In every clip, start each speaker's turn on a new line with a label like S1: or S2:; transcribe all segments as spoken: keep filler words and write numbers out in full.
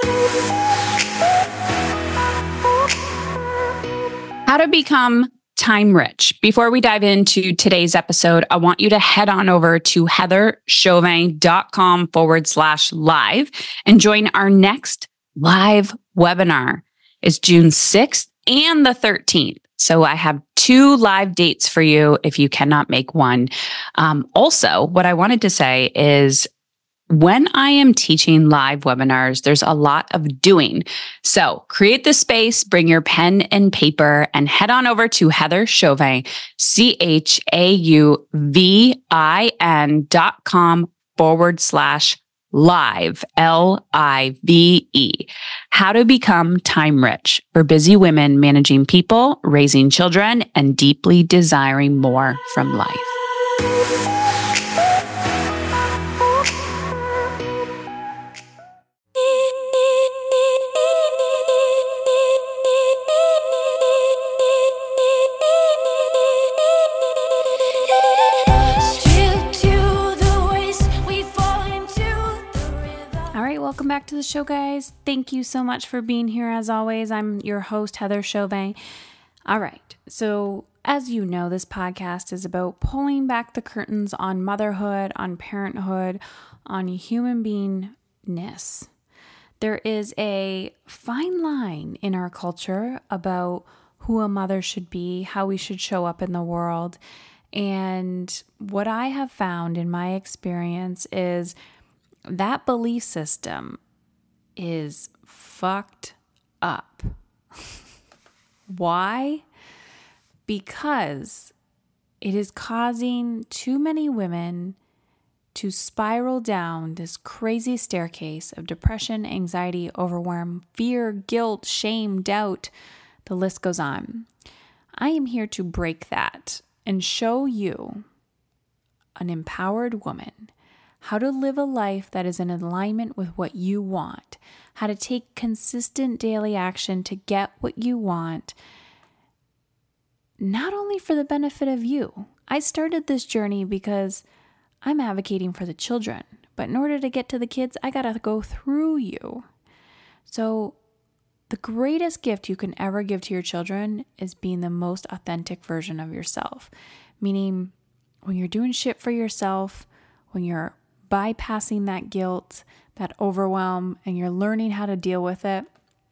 S1: How to become time rich. Before we dive into today's episode, I want you to head on over to heatherchauvin.com forward slash live and join our next live webinar. It's June sixth and the thirteenth. So I have two live dates for you if you cannot make one. Um, also, what I wanted to say is when I am teaching live webinars, there's a lot of doing. So create the space, bring your pen and paper, and head on over to Heather Chauvin, C H A U V I N dot com forward slash live, L I V E. How to become time rich for busy women managing people, raising children, and deeply desiring more from life.
S2: Welcome back to the show, guys. Thank you so much for being here. As always, I'm your host, Heather Chauvin. All right. So as you know, this podcast is about pulling back the curtains on motherhood, on parenthood, on human beingness. There is a fine line in our culture about who a mother should be, how we should show up in the world. And what I have found in my experience is that belief system is fucked up. Why? Because it is causing too many women to spiral down this crazy staircase of depression, anxiety, overwhelm, fear, guilt, shame, doubt. The list goes on. I am here to break that and show you an empowered woman how to live a life that is in alignment with what you want, how to take consistent daily action to get what you want, not only for the benefit of you. I started this journey because I'm advocating for the children, but in order to get to the kids, I got to go through you. So the greatest gift you can ever give to your children is being the most authentic version of yourself, meaning when you're doing shit for yourself, when you're bypassing that guilt, that overwhelm, and you're learning how to deal with it.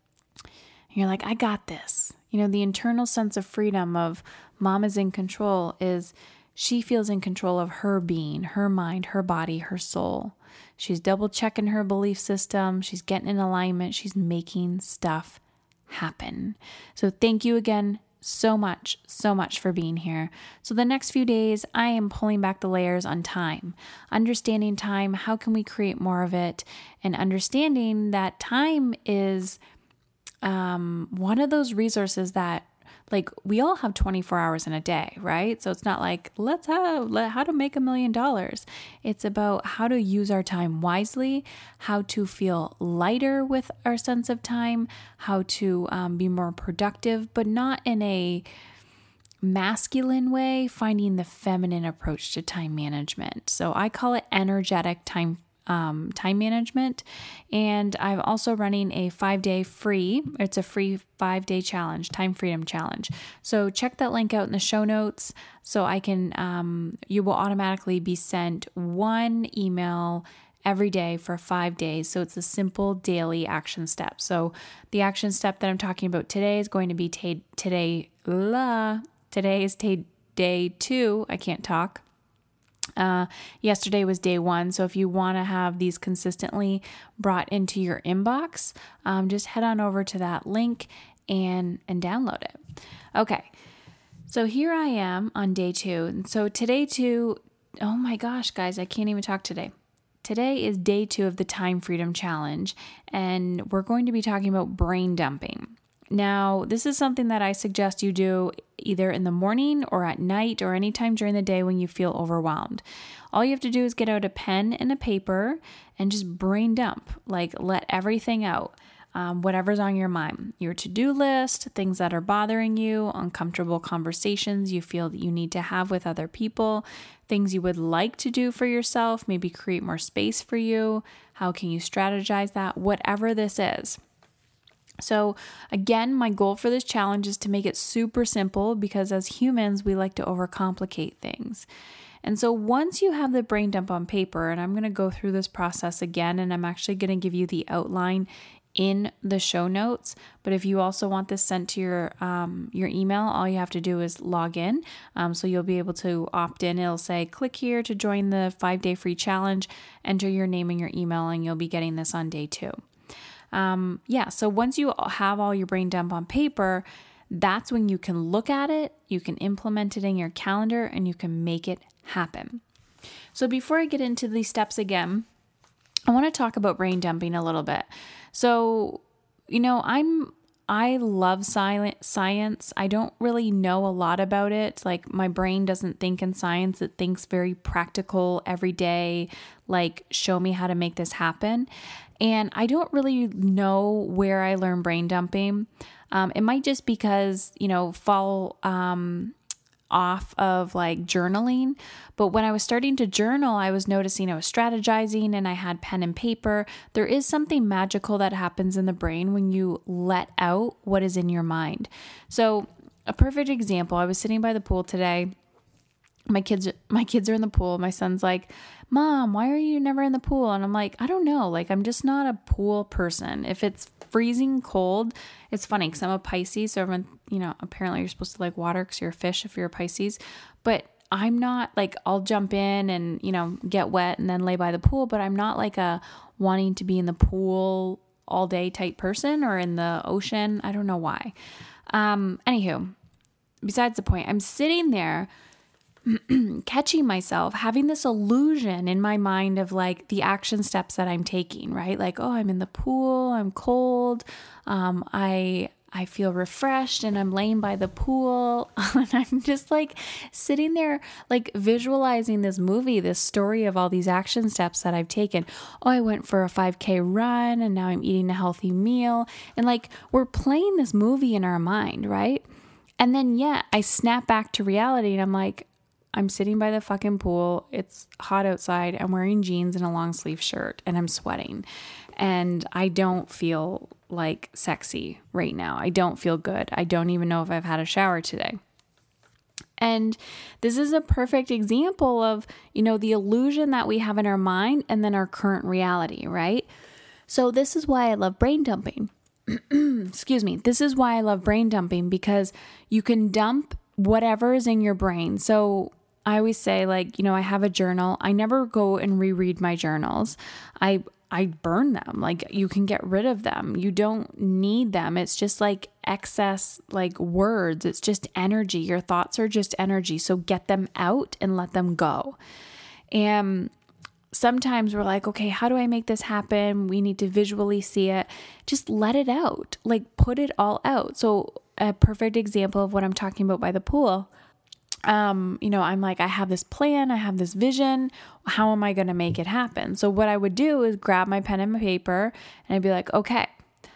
S2: And you're like, I got this. You know, the internal sense of freedom of mom is in control is she feels in control of her being, her mind, her body, her soul. She's double checking her belief system. She's getting in alignment. She's making stuff happen. So thank you again so much, so much for being here. So the next few days, I am pulling back the layers on time, understanding time, how can we create more of it, and understanding that time is um, one of those resources that, like, we all have twenty-four hours in a day, right? So it's not like, let's have, let, how to make a million dollars. It's about how to use our time wisely, how to feel lighter with our sense of time, how to um, be more productive, but not in a masculine way, finding the feminine approach to time management. So I call it energetic time Um, time management. And I'm also running a five day free, it's a free five day challenge, time freedom challenge. So check that link out in the show notes so I can, um, you will automatically be sent one email every day for five days. So it's a simple daily action step. So the action step that I'm talking about today is going to be t- today, la, today is t- day two. I can't talk. Uh, yesterday was day one. So if you want to have these consistently brought into your inbox, um, just head on over to that link and, and download it. Okay. So here I am on day two. And so today two, oh my gosh, guys, I can't even talk today. Today is day two of the Time Freedom Challenge, and we're going to be talking about brain dumping. Now, this is something that I suggest you do either in the morning or at night or anytime during the day when you feel overwhelmed. All you have to do is get out a pen and a paper and just brain dump, like let everything out. um, whatever's on your mind, your to-do list, things that are bothering you, uncomfortable conversations you feel that you need to have with other people, things you would like to do for yourself, maybe create more space for you. How can you strategize that? Whatever this is. So again, my goal for this challenge is to make it super simple because as humans, we like to overcomplicate things. And so once you have the brain dump on paper, and I'm going to go through this process again, and I'm actually going to give you the outline in the show notes. But if you also want this sent to your um, your email, all you have to do is log in. Um, so you'll be able to opt in. It'll say, click here to join the five-day free challenge, enter your name and your email, and you'll be getting this on day two. Um, yeah, so once you have all your brain dump on paper, that's when you can look at it, you can implement it in your calendar, and you can make it happen. So before I get into these steps again, I want to talk about brain dumping a little bit. So, you know, I'm, I love silent science. I don't really know a lot about it. Like my brain doesn't think in science. It thinks very practical every day, like show me how to make this happen. And I don't really know where I learned brain dumping. Um, it might just because, you know, fall, um, off of like journaling. But when I was starting to journal, I was noticing I was strategizing and I had pen and paper. There is something magical that happens in the brain when you let out what is in your mind. So a perfect example, I was sitting by the pool today. My kids, my kids are in the pool. My son's like, Mom, why are you never in the pool? And I'm like, I don't know. Like, I'm just not a pool person. If it's freezing cold, it's funny because I'm a Pisces. So everyone, you know, apparently you're supposed to like water because you're a fish if you're a Pisces. But I'm not like, I'll jump in and, you know, get wet and then lay by the pool. But I'm not like a wanting to be in the pool all day type person or in the ocean. I don't know why. Um, anywho, besides the point, I'm sitting there catching myself having this illusion in my mind of like the action steps that I'm taking, right? Like, oh, I'm in the pool, I'm cold, um, I I feel refreshed and I'm laying by the pool and I'm just like sitting there like visualizing this movie, this story of all these action steps that I've taken. Oh, I went for a five K run and now I'm eating a healthy meal. And like we're playing this movie in our mind, right? And then yeah, I snap back to reality and I'm like, I'm sitting by the fucking pool. It's hot outside. I'm wearing jeans and a long sleeve shirt and I'm sweating and I don't feel like sexy right now. I don't feel good. I don't even know if I've had a shower today. And this is a perfect example of, you know, the illusion that we have in our mind and then our current reality, right? So this is why I love brain dumping. Excuse me. This is why I love brain dumping because you can dump whatever is in your brain. So I always say like, you know, I have a journal. I never go and reread my journals. I I burn them. Like you can get rid of them. You don't need them. It's just like excess like words. It's just energy. Your thoughts are just energy. So get them out and let them go. And sometimes we're like, okay, how do I make this happen? We need to visually see it. Just let it out. Like put it all out. So a perfect example of what I'm talking about by the pool. Um, you know, I'm like, I have this plan, I have this vision. How am I going to make it happen? So what I would do is grab my pen and my paper and I'd be like, okay,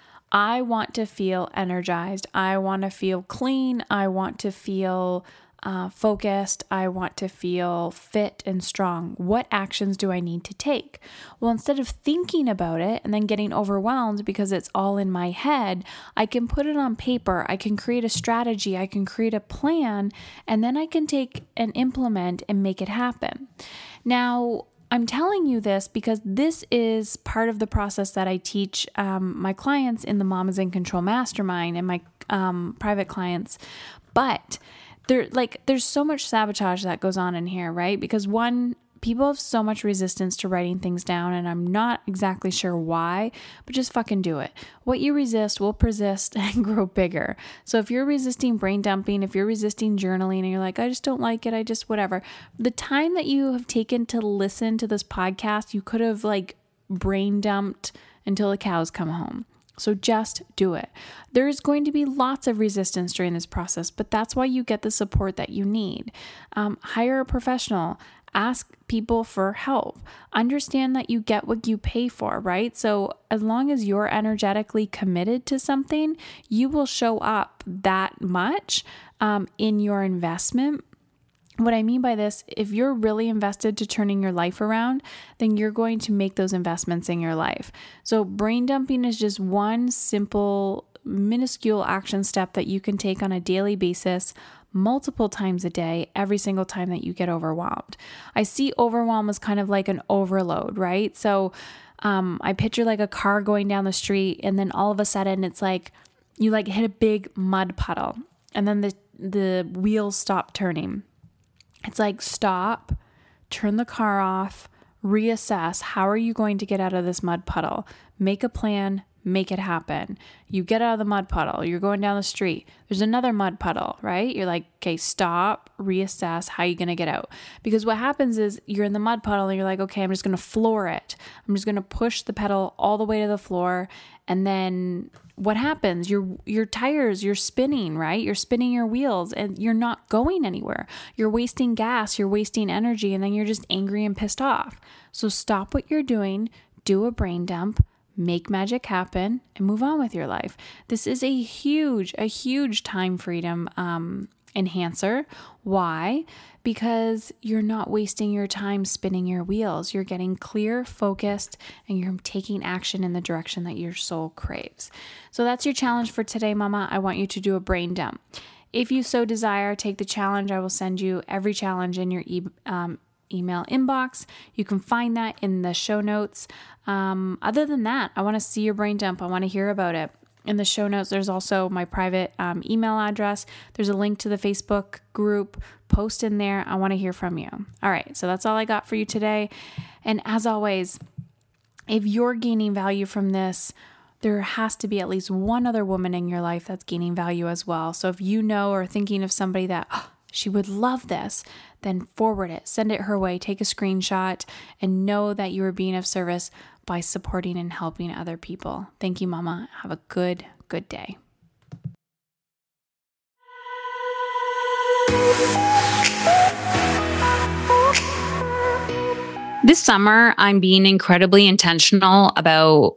S2: I want to feel energized. I want to feel clean. I want to feel uh, focused. I want to feel fit and strong. What actions do I need to take? Well, instead of thinking about it and then getting overwhelmed because it's all in my head, I can put it on paper. I can create a strategy. I can create a plan, and then I can take and implement and make it happen. Now, I'm telling you this because this is part of the process that I teach um, my clients in the Mamas in Control Mastermind and my um, private clients. But there, like, there's so much sabotage that goes on in here, right? Because one, people have so much resistance to writing things down, and I'm not exactly sure why, but just fucking do it. What you resist will persist and grow bigger. So if you're resisting brain dumping, if you're resisting journaling and you're like, I just don't like it, I just whatever, the time that you have taken to listen to this podcast, you could have like brain dumped until the cows come home. So just do it. There's going to be lots of resistance during this process, but that's why you get the support that you need. Um, hire a professional, Ask people for help. Understand that you get what you pay for, right? So as long as you're energetically committed to something, you will show up that much um, in your investment. What I mean by this, if you're really invested to turning your life around, then you're going to make those investments in your life. So brain dumping is just one simple, minuscule action step that you can take on a daily basis, multiple times a day, every single time that you get overwhelmed. I see overwhelm as kind of like an overload, right? So um, I picture like a car going down the street, and then all of a sudden it's like you like hit a big mud puddle, and then the the wheels stop turning. It's like, stop, turn the car off, reassess. How are you going to get out of this mud puddle? Make a plan, make it happen. You get out of the mud puddle, you're going down the street, there's another mud puddle, right? You're like, okay, stop, reassess, how are you going to get out? Because what happens is you're in the mud puddle and you're like, okay, I'm just going to floor it. I'm just going to push the pedal all the way to the floor. And then what happens? Your your tires, you're spinning, right? You're spinning your wheels and you're not going anywhere. You're wasting gas, you're wasting energy, and then you're just angry and pissed off. So stop what you're doing, do a brain dump, make magic happen, and move on with your life. This is a huge, a huge time freedom um, enhancer. Why? Because you're not wasting your time spinning your wheels. You're getting clear, focused, and you're taking action in the direction that your soul craves. So that's your challenge for today, Mama. I want you to do a brain dump. If you so desire, take the challenge. I will send you every challenge in your e- um, email inbox. You can find that in the show notes. Um, other than that, I want to see your brain dump. I want to hear about it. In the show notes, there's also my private um, email address. There's a link to the Facebook group. Post in there. I want to hear from you. All right. So that's all I got for you today. And as always, if you're gaining value from this, there has to be at least one other woman in your life that's gaining value as well. So if you know or thinking of somebody that, oh, she would love this, then forward it, send it her way, take a screenshot, and know that you are being of service by supporting and helping other people. Thank you, Mama. Have a good, good day.
S1: This summer, I'm being incredibly intentional about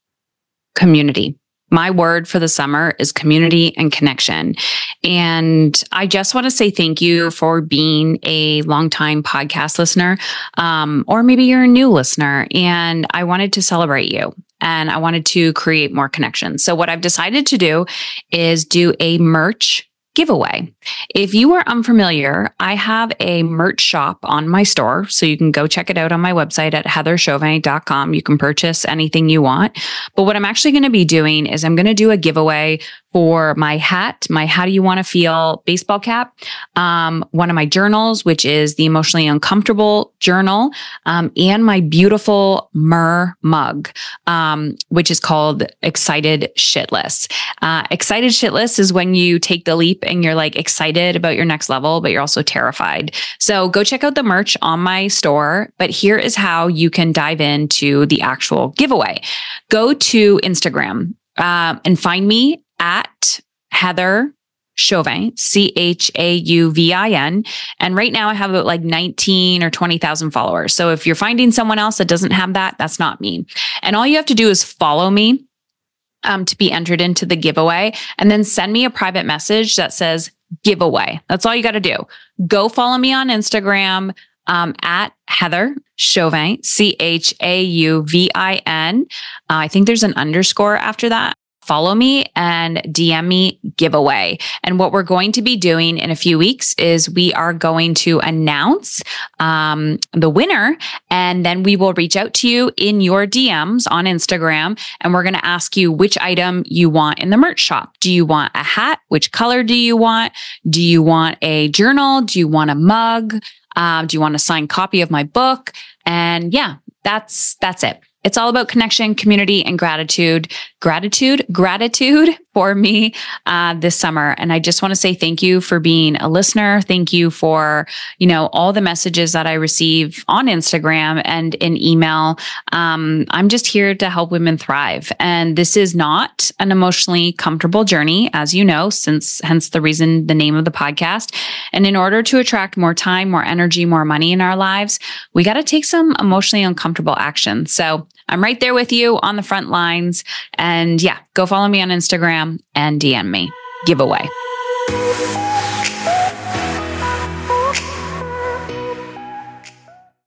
S1: community. My word for the summer is community and connection. And I just want to say thank you for being a longtime podcast listener, um, or maybe you're a new listener, and I wanted to celebrate you. And I wanted to create more connections. So what I've decided to do is do a merch giveaway. If you are unfamiliar, I have a merch shop on my store. So you can go check it out on my website at heather chauvin dot com. You can purchase anything you want. But what I'm actually going to be doing is I'm going to do a giveaway for my hat, my How Do You Want to Feel baseball cap, um, one of my journals, which is the Emotionally Uncomfortable journal, um, and my beautiful Mer mug, um, which is called Excited Shitless. Uh, Excited Shitless is when you take the leap and you're like excited about your next level, but you're also terrified. So go check out the merch on my store. But here is how you can dive into the actual giveaway. Go to Instagram um, and find me at Heather Chauvin, C H A U V I N. And right now I have about like nineteen or twenty thousand followers. So if you're finding someone else that doesn't have that, that's not me. And all you have to do is follow me um, to be entered into the giveaway, and then send me a private message that says giveaway. That's all you got to do. Go follow me on Instagram um, at Heather Chauvin, C H A U V I N. Uh, I think there's an underscore after that. Follow me and D M me giveaway. And what we're going to be doing in a few weeks is we are going to announce um, the winner, and then we will reach out to you in your D Ms on Instagram, and we're going to ask you which item you want in the merch shop. Do you want a hat? Which color do you want? Do you want a journal? Do you want a mug? Um, do you want a signed copy of my book? And yeah, that's that's it. It's all about connection, community, and gratitude. Gratitude, gratitude for me uh, this summer. And I just want to say thank you for being a listener. Thank you for, you know, all the messages that I receive on Instagram and in email. Um, I'm just here to help women thrive. And this is not an emotionally comfortable journey, as you know, since hence the reason, the name of the podcast. And in order to attract more time, more energy, more money in our lives, we got to take some emotionally uncomfortable action. So I'm right there with you on the front lines. And yeah, go follow me on Instagram and D M me. Giveaway.